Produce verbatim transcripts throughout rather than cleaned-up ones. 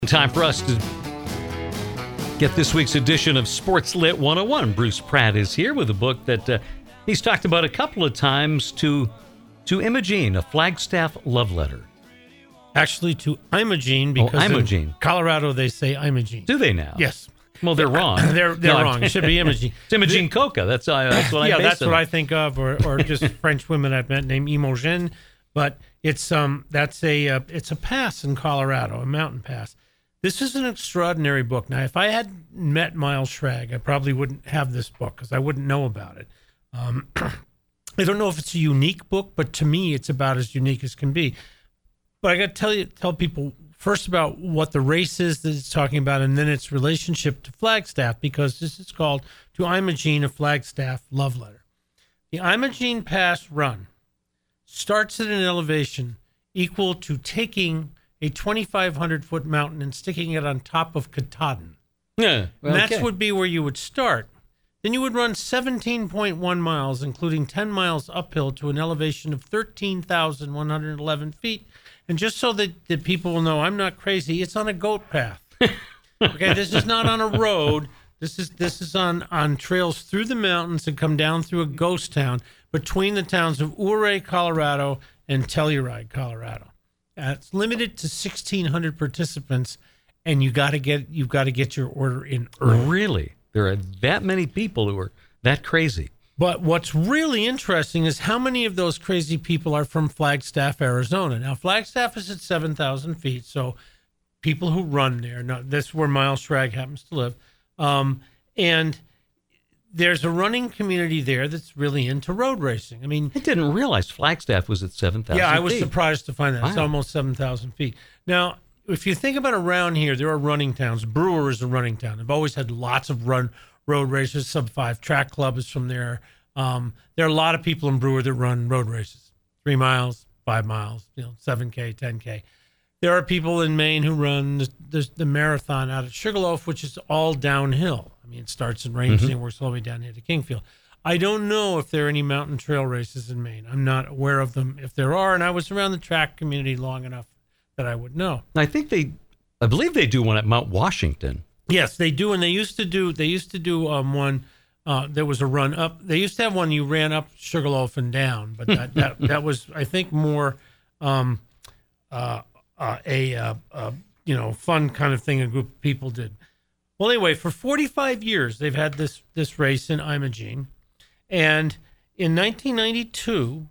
Time for us to get this week's edition of Sports Lit one oh one. Bruce Pratt is here with a book that uh, he's talked about a couple of times, to to Imogene, a Flagstaff love letter. Actually, to Imogene, because oh, Imogene. in Colorado they say Imogene. Do they now? Yes. Well, they're wrong. they're they're No, wrong. It should be Imogene. It's Imogene Coca. That's, uh, that's what I yeah, base that's it what on. I think of, or or just French women I've met named Imogen. But it's um that's a uh, it's a pass in Colorado, a mountain pass. This is an extraordinary book. Now, if I had met Miles Schrag, I probably wouldn't have this book because I wouldn't know about it. Um, I don't know if it's a unique book, but to me, it's about as unique as can be. But I got to tell you, tell people first about what the race is that it's talking about, and then its relationship to Flagstaff, because this is called To Imogene, a Flagstaff Love Letter. The Imogene Pass run starts at an elevation equal to taking a twenty-five hundred foot mountain and sticking it on top of Katahdin. Yeah, well, And that okay. would be where you would start. Then you would run seventeen point one miles, including ten miles uphill to an elevation of thirteen thousand one hundred eleven feet. And just so that, that people will know I'm not crazy, it's on a goat path. Okay, this is not on a road. This is this is on, on trails through the mountains and come down through a ghost town between the towns of Ouray, Colorado, and Telluride, Colorado. Uh, it's limited to sixteen hundred participants, and you got to get you've got to get your order in early. Really? There are that many people who are that crazy. But what's really interesting is how many of those crazy people are from Flagstaff, Arizona. Now, Flagstaff is at seven thousand feet, so people who run there, now, that's where Miles Schrag happens to live, um, and there's a running community there that's really into road racing. I mean, I didn't realize Flagstaff was at seven thousand yeah, I was feet. surprised to find that. It's Wow. almost seven thousand feet. Now, if you think about around here, there are running towns. Brewer is a running town. They've always had lots of run road races. Sub five Track Club is from there. Um, there are a lot of people in Brewer that run road races, three miles, five miles, you know, seven K, ten K. There are people in Maine who run the, the, the marathon out at Sugarloaf, which is all downhill. I mean, it starts in Range Mm-hmm. and works all the way down here to Kingfield. I don't know if there are any mountain trail races in Maine. I'm not aware of them if there are, and I was around the track community long enough that I would know. I think they, I believe they do one at Mount Washington. Yes, they do, and they used to do. They used to do um, one. Uh, there was a run up. They used to have one you ran up Sugarloaf and down, but that that, that was, I think, more um, uh, uh, a uh, uh, you know fun kind of thing a group of people did. Well, anyway, for forty-five years they've had this this race in Imogene, and in nineteen ninety-two,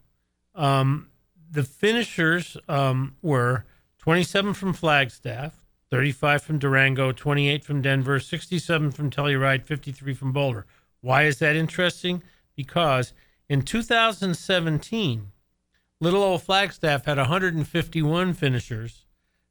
um, the finishers um, were twenty-seven from Flagstaff, thirty-five from Durango, twenty-eight from Denver, sixty-seven from Telluride, fifty-three from Boulder. Why is that interesting? Because in two thousand seventeen, little old Flagstaff had one hundred fifty-one finishers.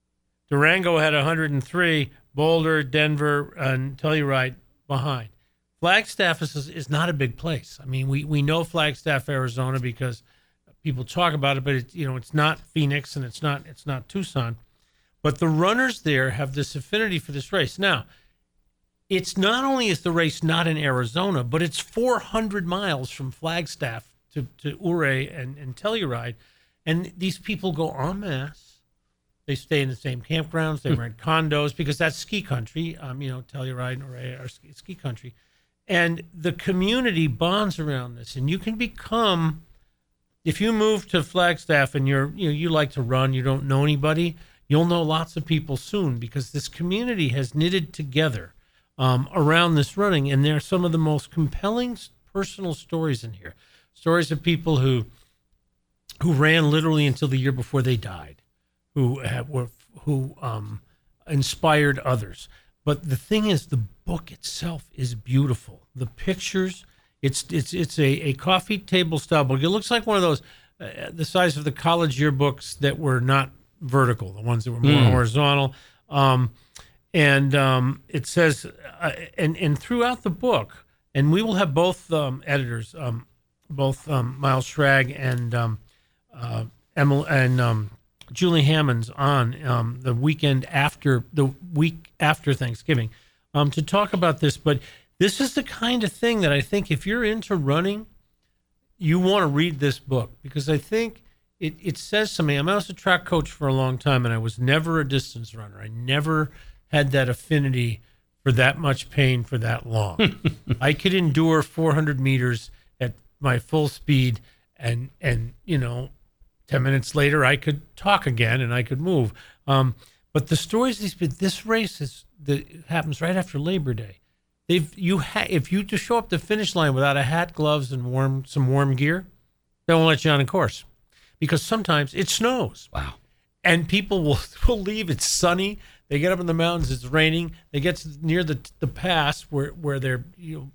Durango had one hundred three. Boulder, Denver, and Telluride behind. Flagstaff is is not a big place. I mean, we, we know Flagstaff, Arizona, because people talk about it, but it, you know, it's not Phoenix and it's not it's not Tucson. But the runners there have this affinity for this race. Now, it's not only is the race not in Arizona, but it's four hundred miles from Flagstaff to, to Ouray and, and Telluride. And these people go en masse. They stay in the same campgrounds. They rent condos because that's ski country. Um, you know, Telluride and Ouray are ski, ski country. And the community bonds around this. And you can become, if you move to Flagstaff and you're, you know, you like to run, you don't know anybody, you'll know lots of people soon because this community has knitted together um, around this running. And there are some of the most compelling personal stories in here. Stories of people who who ran literally until the year before they died, who have, were who um, inspired others. But the thing is, the book itself is beautiful. The pictures, it's it's it's a, a coffee table style book. It looks like one of those uh, the size of the college yearbooks that were not vertical, the ones that were more mm. horizontal. Um, and um, it says, uh, and and throughout the book, and we will have both um, editors, um, both um, Miles Schrag and um, uh, Emily and um, Julie Hammonds on um, the weekend after the week after Thanksgiving um, to talk about this. But this is the kind of thing that I think if you're into running, you want to read this book because I think it, it says something. I was a track coach for a long time, and I was never a distance runner. I never had that affinity for that much pain for that long. I could endure four hundred meters at my full speed, and and you know, ten minutes later I could talk again and I could move. Um, but the stories these this race is the happens right after Labor Day. They've you ha- if you just show up the finish line without a hat, gloves, and warm some warm gear, they won't let you on the course, because sometimes it snows. Wow. And people will, will leave. It's sunny. They get up in the mountains. It's raining. They get to near the the pass where, where they're, you know,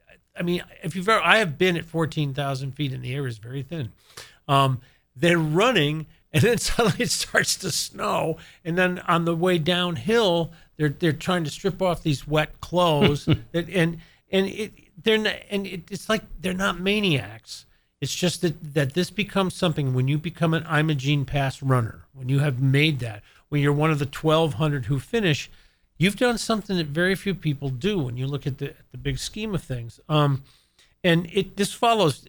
I mean, if you've ever, I have been at fourteen thousand feet and the air is very thin. Um, they're running, and then suddenly it starts to snow. And then on the way downhill, they're they're trying to strip off these wet clothes. that, and and it they're not, and it, it's like they're not maniacs. It's just that, that this becomes something when you become an Imogene Pass runner, when you have made that, when you're one of the twelve hundred who finish, you've done something that very few people do when you look at the the big scheme of things. Um, and it this follows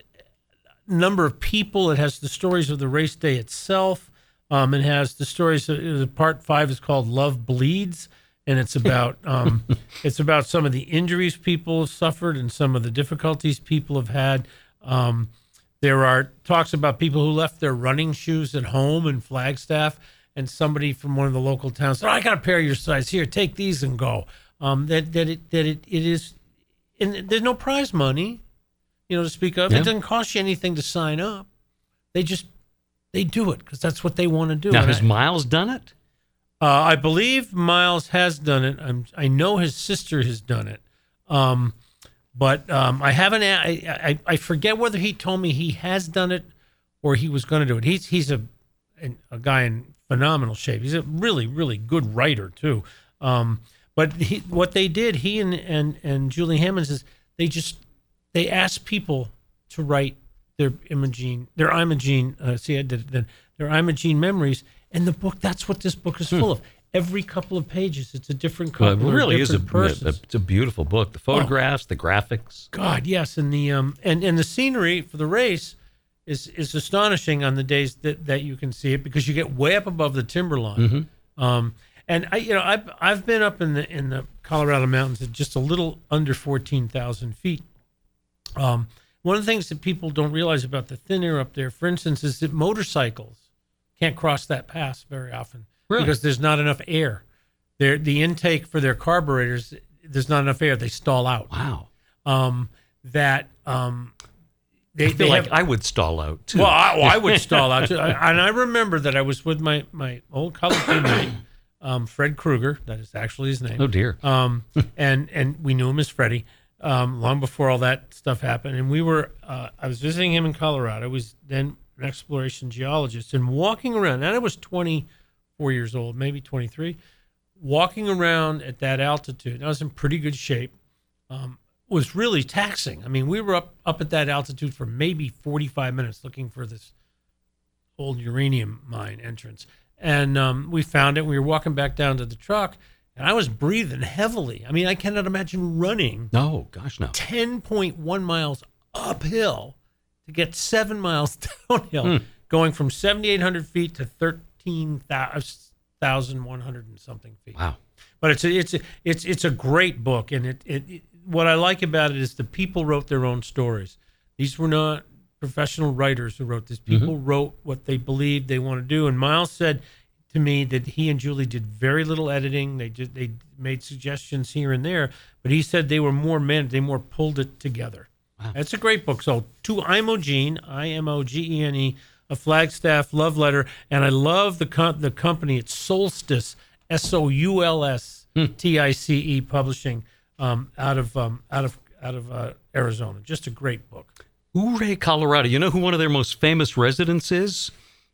a number of people. It has the stories of the race day itself. Um, it has the stories. Of, part five is called Love Bleeds, and it's about um, it's about some of the injuries people have suffered and some of the difficulties people have had. Um, There are talks about people who left their running shoes at home in Flagstaff, and somebody from one of the local towns said, oh, I got a pair of your size. Here, take these and go. Um, that that it that it, it is, and there's no prize money, you know, to speak of. Yeah. It doesn't cost you anything to sign up. They just, they do it because that's what they want to do. Now, and has I, Miles done it? Uh, I believe Miles has done it. I'm, I know his sister has done it. Um, But um, I haven't. I, I I forget whether he told me he has done it or he was going to do it. He's he's a a guy in phenomenal shape. He's a really really good writer too. Um, but he, what they did, he and, and and Julie Hammonds, is they just they asked people to write their Imogene their Imogene. Uh, see, I did it then. Their Imogene memories, and the book. That's what this book is full of. Every couple of pages, it's a different couple. Well, it really is a, person. a, it's a beautiful book. The photographs, oh. the graphics. God, yes, and the um and, and the scenery for the race is is astonishing on the days that, that you can see it, because you get way up above the timberline. Mm-hmm. Um, and I you know I've I've been up in the in the Colorado mountains at just a little under fourteen thousand feet. Um, one of the things that people don't realize about the thin air up there, for instance, is that motorcycles can't cross that pass very often. Really? Because there's not enough air. There, the intake for their carburetors, there's not enough air. They stall out. Wow. Um, that um, they, I feel they like have, I would stall out too. Well, I, well, I would stall out too. I, and I remember that I was with my my old college roommate, um, Fred Kruger. That is actually his name. Oh dear. Um, and and we knew him as Freddie um, long before all that stuff happened. And we were, uh, I was visiting him in Colorado. I was then an exploration geologist, and walking around. And I was twenty. Four years old, maybe twenty-three, walking around at that altitude. I was in pretty good shape. Um, was really taxing. I mean, we were up up at that altitude for maybe forty-five minutes looking for this old uranium mine entrance, and um, we found it. We were walking back down to the truck, and I was breathing heavily. I mean, I cannot imagine running. No, gosh, no. ten point one miles uphill to get seven miles downhill, hmm. going from seventy-eight hundred feet to thirteen thousand one hundred and something feet. Wow! But it's a, it's a, it's it's a great book, and it, it it what I like about it is the people wrote their own stories. These were not professional writers who wrote this. People mm-hmm. wrote what they believed they want to do. And Miles said to me that he and Julie did very little editing. They just they made suggestions here and there, but he said they were more men. They more pulled it together. Wow. It's a great book. So to Imogene, I M O G E N E. A Flagstaff love letter, and I love the co- the company. It's Solstice, S O U L S T I C E Publishing, um, out of um, out of out of uh, Arizona. Just a great book. Ouray, Colorado. You know who one of their most famous residents is?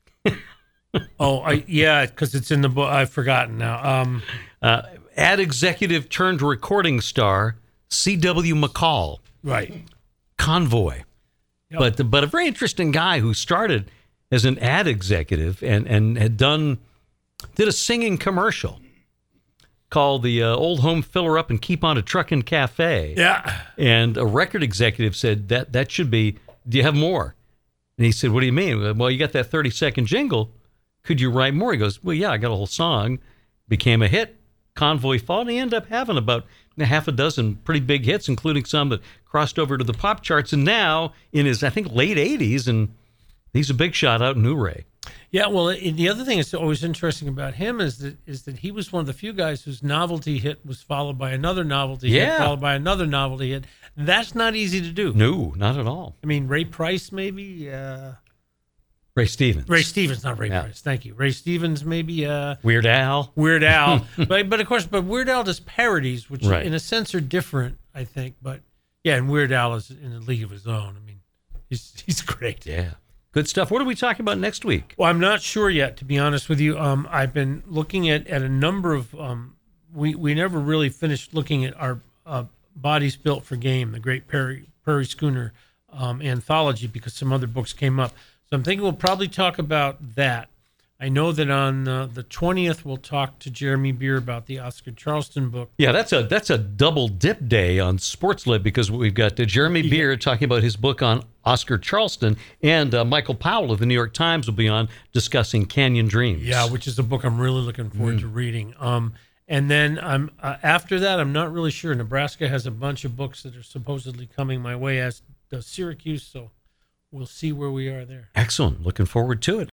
oh, I, yeah, because it's in the book. I've forgotten now. Um, uh, ad executive turned recording star C W McCall. Right. Convoy. Yep. But but a very interesting guy who started as an ad executive and, and had done, did a singing commercial called the uh, Old Home Filler Up and Keep On a Truckin' Cafe. Yeah. And a record executive said, that that should be, do you have more? And he said, what do you mean? Well, you got that thirty second jingle. Could you write more? He goes, well, yeah, I got a whole song. Became a hit. Convoy Fall, and he ended up having about a half a dozen pretty big hits, including some that crossed over to the pop charts. And now in his, I think, late eighties, and he's a big shot out in Ouray. Yeah, well, it, the other thing that's always interesting about him is that is that he was one of the few guys whose novelty hit was followed by another novelty Yeah. hit, followed by another novelty hit. That's not easy to do. No, not at all. I mean, Ray Price, maybe. Uh, Ray Stevens. Ray Stevens, not Ray Yeah. Price. Thank you. Ray Stevens, maybe. Uh, Weird Al. Weird Al. but, but, of course, but Weird Al does parodies, which Right. in a sense are different, I think. But, yeah, and Weird Al is in a league of his own. I mean, he's he's great. Yeah. Good stuff. What are we talking about next week? Well, I'm not sure yet, to be honest with you. Um, I've been looking at, at a number of. Um, we we never really finished looking at our uh, Bodies Built for Game, the Great Prairie Prairie Schooner um, anthology, because some other books came up. So I'm thinking we'll probably talk about that. I know that on uh, the twentieth we'll talk to Jeremy Beer about the Oscar Charleston book. Yeah, that's a that's a double dip day on Sports Lit, because we've got uh, Jeremy Yeah. Beer talking about his book on Oscar Charleston, and uh, Michael Powell of the New York Times will be on discussing Canyon Dreams. Yeah, which is a book I'm really looking forward Mm. to reading. Um, and then I'm uh, after that, I'm not really sure. Nebraska has a bunch of books that are supposedly coming my way, as does Syracuse. So we'll see where we are there. Excellent. Looking forward to it.